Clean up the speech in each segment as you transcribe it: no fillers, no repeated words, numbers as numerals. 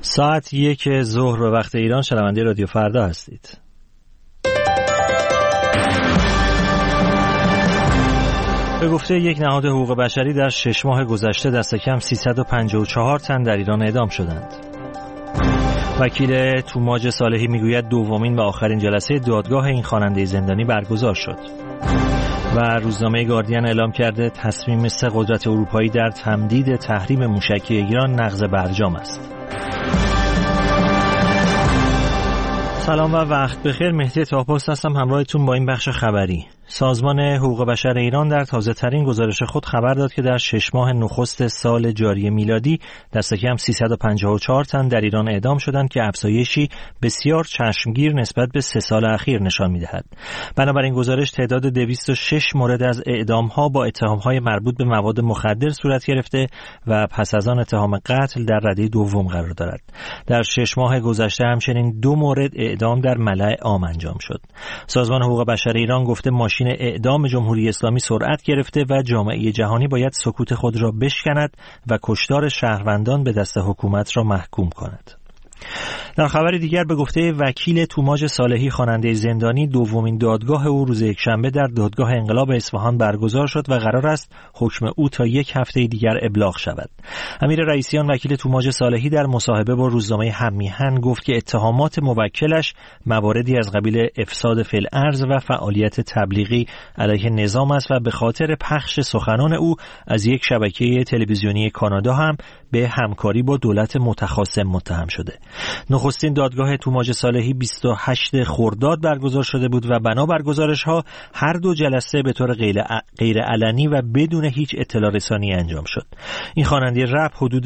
ساعت 1 ظهر به وقت ایران، شنونده رادیو فردا هستید. به گفته یک نهاد حقوق بشری در 6 ماه گذشته دست کم 354 تن در ایران اعدام شدند. وکیل توماج صالحی میگوید دومین و آخرین جلسه دادگاه این خواننده زندانی برگزار شد. و روزنامه گاردین اعلام کرده تصمیم 3 قدرت اروپایی در تمدید تحریم موشکی ایران نقض برجام است. سلام و وقت بخیر. مهدی تاپوست هستم همراهتون با این بخش خبری. سازمان حقوق بشر ایران در تازه ترین گزارش خود خبر داد که در 6 ماه نخست سال جاری میلادی دست کم 354 تن در ایران اعدام شدند که افزایشی بسیار چشمگیر نسبت به 3 سال اخیر نشان می‌دهد. بنابراین گزارش تعداد 206 مورد از اعدام‌ها با اتهام‌های مربوط به مواد مخدر صورت گرفته و پس از آن اتهام قتل در رده دوم قرار دارد. در 6 ماه گذشته همچنین 2 مورد اعدام در ملأ عام انجام شد. سازمان حقوق بشر ایران گفته ماشین اعدام جمهوری اسلامی سرعت گرفته و جامعه جهانی باید سکوت خود را بشکند و کشتار شهروندان به دست حکومت را محکوم کند. در خبر دیگر به گفته وکیل توماج صالحی خواننده زندانی دومین دادگاه او روز یکشنبه در دادگاه انقلاب اصفهان برگزار شد و قرار است حکم او تا 1 هفته دیگر ابلاغ شود. امیر رئیسیان وکیل توماج صالحی در مصاحبه با روزنامه هم‌میهن گفت که اتهامات موکلش مواردی از قبیل افساد فی الارض و فعالیت تبلیغی علیه نظام است و به خاطر پخش سخنان او از یک شبکه تلویزیونی کانادا هم به همکاری با دولت متخاصم متهم شده. نخستین دادگاه توماج صالحی 28 خرداد برگزار شده بود و بنابر گزارش‌ها هر 2 جلسه به طور غیر علنی و بدون هیچ اطلاع رسانی انجام شد. این خواننده رپ حدود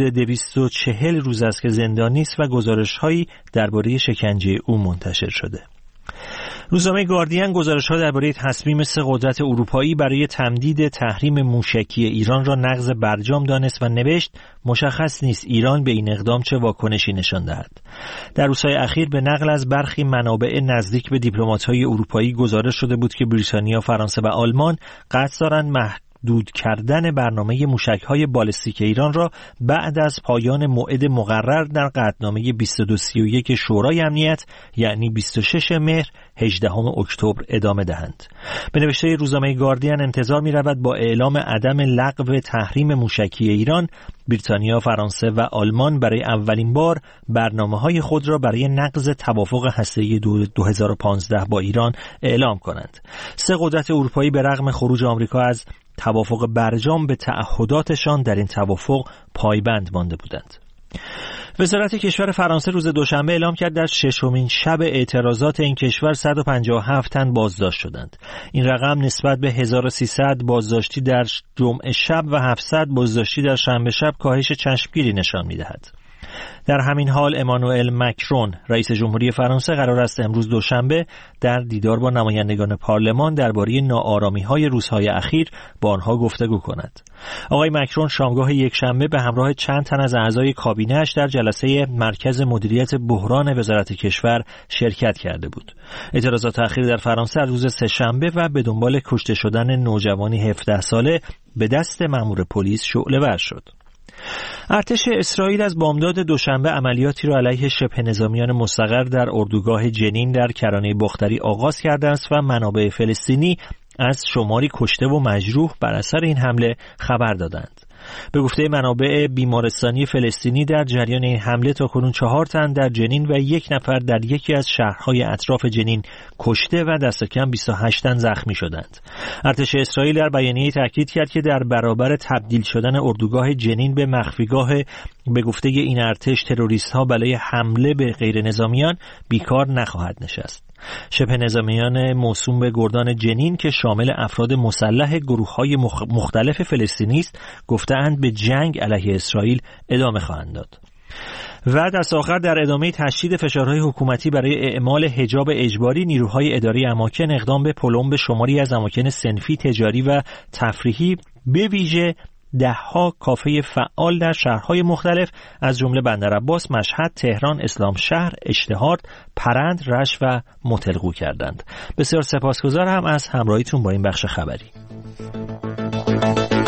240 روز است که زندانی است و گزارش‌هایی درباره شکنجه او منتشر شده. روزنامه گاردین گزارش‌ها درباره تصمیم 3 قدرت اروپایی برای تمدید تحریم موشکی ایران را نقض برجام دانست و نوشت مشخص نیست ایران به این اقدام چه واکنشی نشان دهد. در روزهای اخیر به نقل از برخی منابع نزدیک به دیپلمات‌های اروپایی گزارش شده بود که بریتانیا، فرانسه و آلمان قصد دارند محدود کردن برنامه موشک‌های بالستیک ایران را بعد از پایان موعد مقرر در قطعنامه 2231 شورای امنیت یعنی 26 مهر 18 اکتبر ادامه دهند. به نوشته روزنامه گاردین انتظار می‌رود با اعلام عدم لغو تحریم موشکی ایران، بریتانیا، فرانسه و آلمان برای اولین بار برنامه‌های خود را برای نقض توافق هسته‌ای 2015 با ایران اعلام کنند. 3 قدرت اروپایی به رغم خروج آمریکا از توافق برجام به تعهداتشان در این توافق پایبند مانده بودند. وزارت کشور فرانسه روز دوشنبه اعلام کرد در 6مین شب اعتراضات این کشور 157 تن بازداشت شدند. این رقم نسبت به 1300 بازداشتی در جمعه شب و 700 بازداشتی در شنبه شب کاهش چشمگیری نشان می‌دهد. در همین حال امانوئل مکرون رئیس جمهوری فرانسه قرار است امروز دوشنبه در دیدار با نمایندگان پارلمان درباره ناآرامی‌های روزهای اخیر با آنها گفتگو کند. آقای مکرون شامگاه یکشنبه به همراه چند تن از اعضای کابینه‌اش در جلسه مرکز مدیریت بحران وزارت کشور شرکت کرده بود. اعتراضات اخیر در فرانسه روز سه‌شنبه و به دنبال کشته شدن نوجوانی 17 ساله به دست مأمور پلیس شعله‌ور شد. ارتش اسرائیل از بامداد دوشنبه عملیاتی را علیه شبه نظامیان مستقر در اردوگاه جنین در کرانه بختری آغاز کرده است و منابع فلسطینی از شماری کشته و مجروح بر اثر این حمله خبر دادند. به گفته منابع بیمارستانی فلسطینی در جریان این حمله تاکنون 4 تن در جنین و 1 نفر در یکی از شهرهای اطراف جنین کشته و دست کم 28 تن زخمی شدند. ارتش اسرائیل در بیانیه‌ای تاکید کرد که در برابر تبدیل شدن اردوگاه جنین به مخفیگاه به گفته این ارتش تروریست‌ها برای حمله به غیر نظامیان بیکار نخواهد نشست. شبه نظامیان موسوم به گردان جنین که شامل افراد مسلح گروه‌های مختلف فلسطینی است گفتند به جنگ علیه اسرائیل ادامه خواهند داد. و دست آخر در ادامه تشدید فشارهای حکومتی برای اعمال حجاب اجباری، نیروهای اداری اماکن اقدام به پلم به شماری از اماکن صنفی، تجاری و تفریحی به ویژه 10 کافه فعال در شهرهای مختلف از جمله بندرعباس، مشهد، تهران، اسلام شهر، اشتهارد، پرند، رشت و متلقو کردند. بسیار سپاسگزارم از همراهیتون با این بخش خبری.